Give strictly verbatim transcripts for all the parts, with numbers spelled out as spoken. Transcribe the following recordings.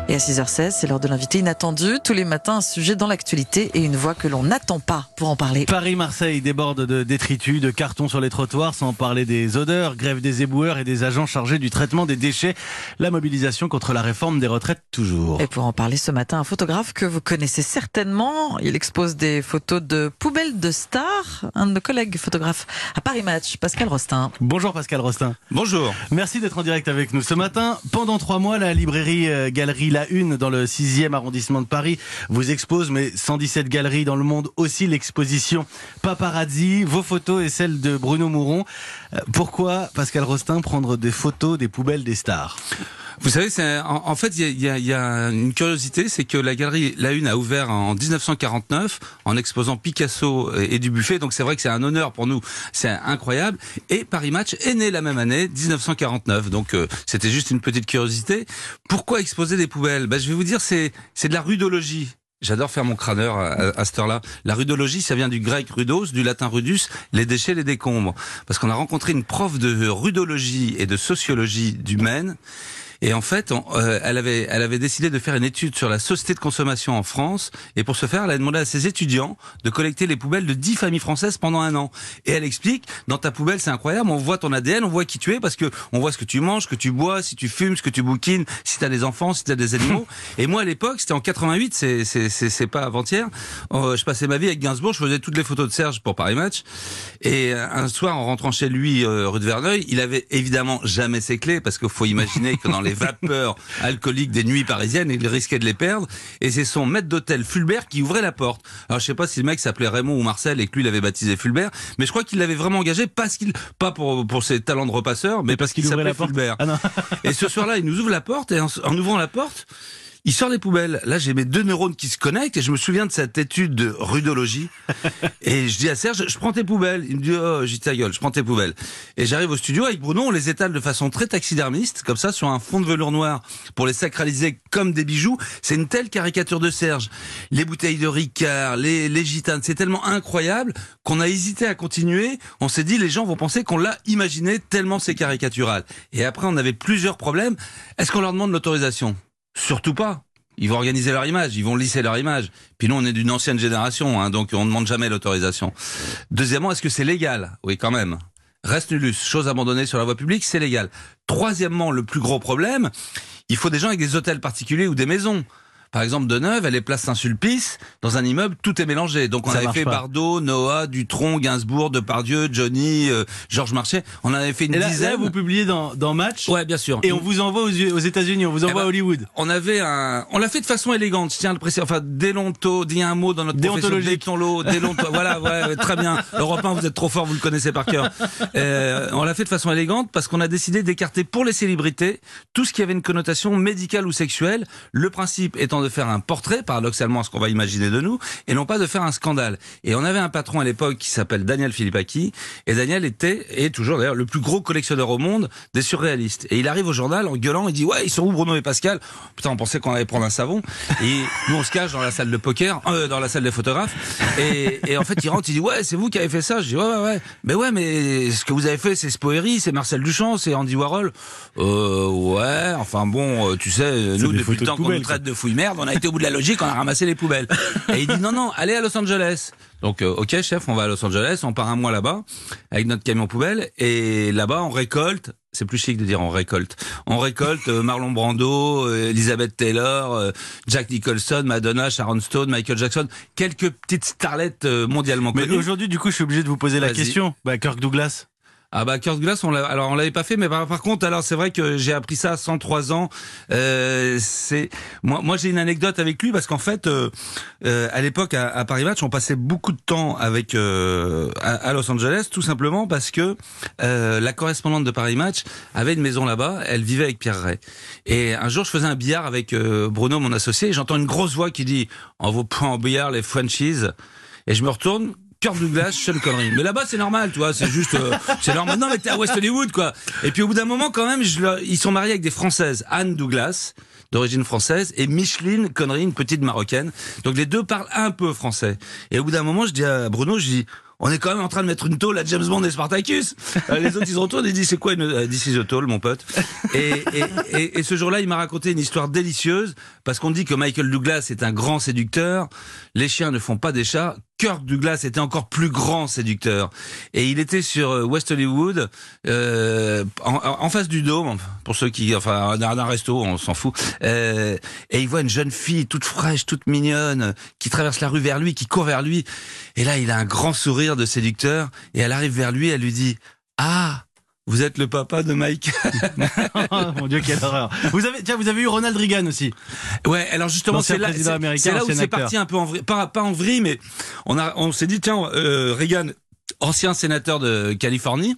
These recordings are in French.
Et à six heures seize, c'est l'heure de l'invité inattendu. Tous les matins, un sujet dans l'actualité et une voix que l'on n'attend pas pour en parler. Paris-Marseille déborde de détritus, de cartons sur les trottoirs, sans parler des odeurs, grève des éboueurs et des agents chargés du traitement des déchets. La mobilisation contre la réforme des retraites toujours. Et pour en parler ce matin, un photographe que vous connaissez certainement. Il expose des photos de poubelles de stars. Un de nos collègues photographes à Paris Match, Pascal Rostin. Bonjour Pascal Rostin. Bonjour. Merci d'être en direct avec nous ce matin. Pendant trois mois, la librairie euh, Galerie La Une dans le sixième arrondissement de Paris vous expose, mais cent dix-sept galeries dans le monde aussi, l'exposition Paparazzi, vos photos et celles de Bruno Mouron. Euh, pourquoi, Pascal Rostin, prendre des photos des poubelles des stars ? Vous savez, c'est, en, en fait, il y a, y, y a une curiosité, c'est que la galerie La Une a ouvert en dix-neuf cent quarante-neuf en exposant Picasso et, et Dubuffet. Donc c'est vrai que c'est un honneur pour nous, c'est incroyable. Et Paris Match est né la même année, dix-neuf cent quarante-neuf. Donc euh, c'était juste une petite curiosité. Pourquoi exposer des poubelles ? Ben, je vais vous dire, c'est, c'est de la rudologie. J'adore faire mon crâneur à, à, à cette heure-là. La rudologie, ça vient du grec rudos, du latin rudus, les déchets, les décombres. Parce qu'on a rencontré une prof de rudologie et de sociologie du Maine. Et en fait, on, euh, elle avait, elle avait décidé de faire une étude sur la société de consommation en France. Et pour ce faire, elle a demandé à ses étudiants de collecter les poubelles de dix familles françaises pendant un an. Et elle explique, dans ta poubelle, c'est incroyable, on voit ton A D N, on voit qui tu es, parce que on voit ce que tu manges, ce que tu bois, si tu fumes, ce que tu bouquines, si t'as des enfants, si t'as des animaux. Et moi, à l'époque, c'était en quatre-vingt-huit, c'est, c'est, c'est, c'est pas avant-hier. Euh, je passais ma vie avec Gainsbourg, je faisais toutes les photos de Serge pour Paris Match. Et un soir, en rentrant chez lui, euh, rue de Verneuil, il avait évidemment jamais ses clés, parce qu'il faut imaginer que dans les vapeurs alcooliques des nuits parisiennes, il risquait de les perdre, et c'est son maître d'hôtel Fulbert qui ouvrait la porte. Alors je sais pas si le mec s'appelait Raymond ou Marcel et que lui il avait baptisé Fulbert, mais je crois qu'il l'avait vraiment engagé parce qu'il, pas pour pour ses talents de repasseur, mais, mais parce qu'il ouvrait la porte. Fulbert. Ah non. Et ce soir-là, il nous ouvre la porte, et en, en ouvrant la porte, il sort les poubelles. Là, j'ai mes deux neurones qui se connectent et je me souviens de cette étude de rudologie. Et je dis à Serge, je prends tes poubelles. Il me dit, oh, j'ai ta gueule, je prends tes poubelles. Et j'arrive au studio avec Bruno, on les étale de façon très taxidermiste, comme ça, sur un fond de velours noir, pour les sacraliser comme des bijoux. C'est une telle caricature de Serge. Les bouteilles de Ricard, les, les gitanes, c'est tellement incroyable qu'on a hésité à continuer. On s'est dit, les gens vont penser qu'on l'a imaginé tellement c'est caricatural. Et après, on avait plusieurs problèmes. Est-ce qu'on leur demande l'autorisation ? Surtout pas. Ils vont organiser leur image, ils vont lisser leur image. Puis nous, on est d'une ancienne génération, hein, donc on ne demande jamais l'autorisation. Deuxièmement, est-ce que c'est légal ? Oui, quand même. Reste nullus, chose abandonnée sur la voie publique, c'est légal. Troisièmement, le plus gros problème, il faut des gens avec des hôtels particuliers ou des maisons. Par exemple, Deneuve, elle est place Saint-Sulpice, dans un immeuble, tout est mélangé. Donc on Ça avait fait pas. Bardot, Noah, Dutronc, Gainsbourg, Depardieu, Johnny, euh, Georges Marchais. On en avait fait une et là, dizaine. Là, vous publiez dans, dans Match. Ouais, bien sûr. Et on vous envoie aux, aux États-Unis, on vous envoie eh ben, à Hollywood. On avait un, on l'a fait de façon élégante. Je tiens à le préciser. Enfin, délonto, dis un mot dans notre Déontologique. Déontolo, délonto. Voilà, ouais, ouais, très bien. Europe un, vous êtes trop fort, vous le connaissez par cœur. Euh, on l'a fait de façon élégante parce qu'on a décidé d'écarter pour les célébrités tout ce qui avait une connotation médicale ou sexuelle. Le principe étant de faire un portrait, paradoxalement, ce qu'on va imaginer de nous, et non pas de faire un scandale. Et on avait un patron à l'époque qui s'appelle Daniel Philippaki, et Daniel était, et toujours d'ailleurs, le plus gros collectionneur au monde des surréalistes. Et il arrive au journal en gueulant, il dit, ouais, ils sont où Bruno et Pascal ? Putain, on pensait qu'on allait prendre un savon. Et nous, on se cache dans la salle de poker, euh, dans la salle des photographes, et, et en fait, il rentre, il dit, ouais, c'est vous qui avez fait ça. Je dis, ouais, ouais, ouais. Mais ouais, mais ce que vous avez fait, c'est Spoeri, c'est Marcel Duchamp, c'est Andy Warhol. Euh, ouais, enfin bon, euh, tu sais, nous, depuis le temps qu'on nous traite de fouille merde, on a été au bout de la logique, on a ramassé les poubelles. Et il dit non, non, allez à Los Angeles. Donc, euh, ok, chef, on va à Los Angeles, on part un mois là-bas, avec notre camion poubelle, et là-bas, on récolte, c'est plus chic de dire on récolte, on récolte euh, Marlon Brando, euh, Elizabeth Taylor, euh, Jack Nicholson, Madonna, Sharon Stone, Michael Jackson, quelques petites starlettes euh, mondialement connues. Mais aujourd'hui, du coup, je suis obligé de vous poser la Vas-y. question. Bah, Kirk Douglas. Ah bah Kirk Douglas, on l'a, alors on l'avait pas fait, mais par, par contre, alors c'est vrai que j'ai appris ça à cent trois ans. Euh, c'est moi, moi j'ai une anecdote avec lui parce qu'en fait, euh, euh, à l'époque à, à Paris Match, on passait beaucoup de temps avec euh, à, à Los Angeles, tout simplement parce que euh, la correspondante de Paris Match avait une maison là-bas. Elle vivait avec Pierre Ray. Et un jour, je faisais un billard avec euh, Bruno, mon associé, et j'entends une grosse voix qui dit "On vous prend en billard les Frenchies." Et je me retourne. Kirk Douglas, Sean Connery. Mais là-bas, c'est normal, tu vois, c'est juste, euh, c'est normal. Non, mais t'es à West Hollywood, quoi. Et puis, au bout d'un moment, quand même, je, leur- ils sont mariés avec des Françaises. Anne Douglas, d'origine française, et Micheline Connery, une petite Marocaine. Donc, les deux parlent un peu français. Et au bout d'un moment, je dis à Bruno, je dis, on est quand même en train de mettre une tôle à James Bond et Spartacus. Euh, les autres, ils se retournent et ils disent, c'est quoi une euh, This is a tôle, mon pote. Et, et, et, et ce jour-là, il m'a raconté une histoire délicieuse, parce qu'on dit que Michael Douglas est un grand séducteur. Les chiens ne font pas des chats. Kirk Douglas était encore plus grand séducteur. Et il était sur West Hollywood, euh, en, en face du Dôme, pour ceux qui, enfin, dans un resto, on s'en fout. Euh, et il voit une jeune fille toute fraîche, toute mignonne, qui traverse la rue vers lui, qui court vers lui. Et là, il a un grand sourire de séducteur. Et elle arrive vers lui, elle lui dit, ah, vous êtes le papa de Mike. Oh, mon Dieu, quelle horreur. Vous avez, tiens, vous avez eu Ronald Reagan aussi. Ouais, alors justement, c'est là, c'est, c'est là où c'est parti un peu en vrille, pas, pas en vrille, mais on a, on s'est dit, tiens, euh, Reagan, ancien sénateur de Californie,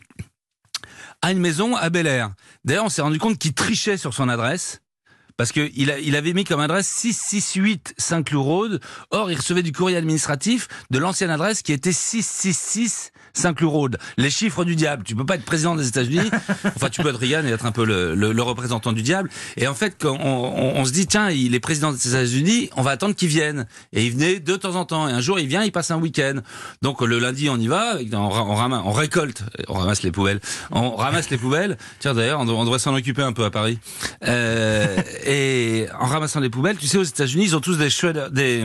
a une maison à Bel Air. D'ailleurs, on s'est rendu compte qu'il trichait sur son adresse. Parce que il, a, il avait mis comme adresse six cent soixante-huit Saint-Cloud Road. Or, il recevait du courrier administratif de l'ancienne adresse qui était six cent soixante-six Saint-Cloud Road. Les chiffres du diable. Tu peux pas être président des États-Unis. Enfin, tu peux être Reagan et être un peu le, le, le représentant du diable. Et en fait, quand on, on, on se dit, tiens, il est président des États-Unis, on va attendre qu'il vienne. Et il venait de temps en temps. Et un jour, il vient, il passe un week-end. Donc, le lundi, on y va, on, on, ramasse, on récolte, on ramasse les poubelles. On ramasse les poubelles. Tiens, d'ailleurs, on, on devrait s'en occuper un peu à Paris. Euh, Et en ramassant les poubelles, tu sais, aux États-Unis, ils ont tous des shredders, des,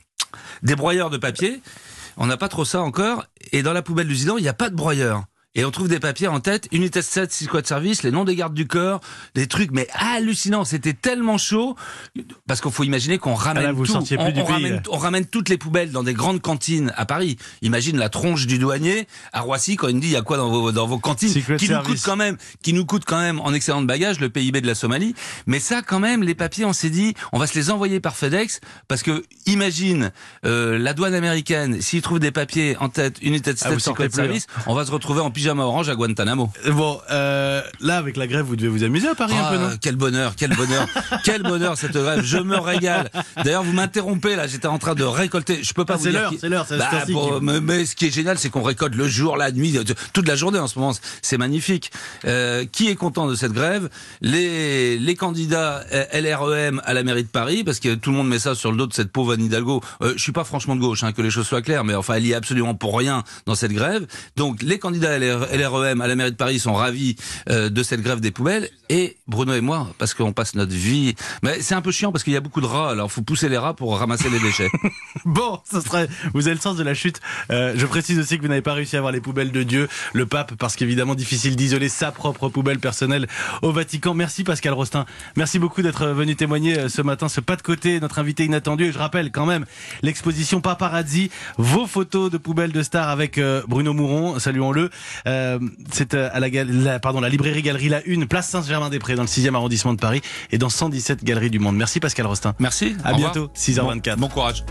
des broyeurs de papier. On n'a pas trop ça encore. Et dans la poubelle du Zidan, il n'y a pas de broyeur. Et on trouve des papiers en tête, unité sept, six squad service, les noms des gardes du corps, des trucs, mais hallucinants. C'était tellement chaud, parce qu'il faut imaginer qu'on ramène ah là, vous tout. Plus on, du on, pays, ramène, on ramène toutes les poubelles dans des grandes cantines à Paris. Imagine la tronche du douanier à Roissy quand il nous dit il y a quoi dans vos, dans vos cantines, Secret qui service. nous coûte quand même, qui nous coûte quand même en excédent de bagages le P I B de la Somalie. Mais ça, quand même, les papiers, on s'est dit, on va se les envoyer par FedEx, parce que imagine euh, la douane américaine, s'ils trouvent des papiers en tête, unité de Ah, vous sept, sortez secret plus, service, on va se retrouver en pyjama orange à Guantanamo. Bon, euh, là, avec la grève, vous devez vous amuser à Paris Ah, un peu, non? quel bonheur, quel bonheur, quel bonheur cette grève. Je me régale. D'ailleurs, vous m'interrompez là. J'étais en train de récolter. Je peux pas Ah, vous c'est dire. l'heure, qui- c'est l'heure, c'est Bah, l'heure. pour- mais, mais ce qui est génial, c'est qu'on récolte le jour, la nuit, toute la journée en ce moment. C'est magnifique. Euh, qui est content de cette grève? Les les candidats L R E M à la mairie de Paris, parce que tout le monde met ça sur le dos de cette pauvre Anne Hidalgo. Euh, je suis pas franchement de gauche, hein, que les choses soient claires, mais enfin, elle y est absolument pour rien dans cette grève. Donc, les candidats L R E M à la mairie de Paris sont ravis euh, de cette grève des poubelles, et Bruno et moi, parce qu'on passe notre vie. Mais c'est un peu chiant parce qu'il y a beaucoup de rats, alors faut pousser les rats pour ramasser les déchets. Bon, ce serait, vous avez le sens de la chute. Euh, je précise aussi que vous n'avez pas réussi à avoir les poubelles de Dieu, le pape, parce qu'évidemment difficile d'isoler sa propre poubelle personnelle au Vatican. Merci Pascal Rostin. Merci beaucoup d'être venu témoigner euh, ce matin, ce pas de côté, notre invité inattendu. Et je rappelle quand même l'exposition Paparazzi, vos photos de poubelles de stars avec euh, Bruno Mouron, saluons-le. Euh, c'est euh, à la, gal- la, pardon, la librairie Galerie La Une, place Saint-Germain-des-Prés, dans le sixième arrondissement de Paris, et dans cent dix-sept galeries du monde. Merci Pascal Rostin. Merci. À au bientôt, revoir. six heures vingt-quatre. Bon, bon courage.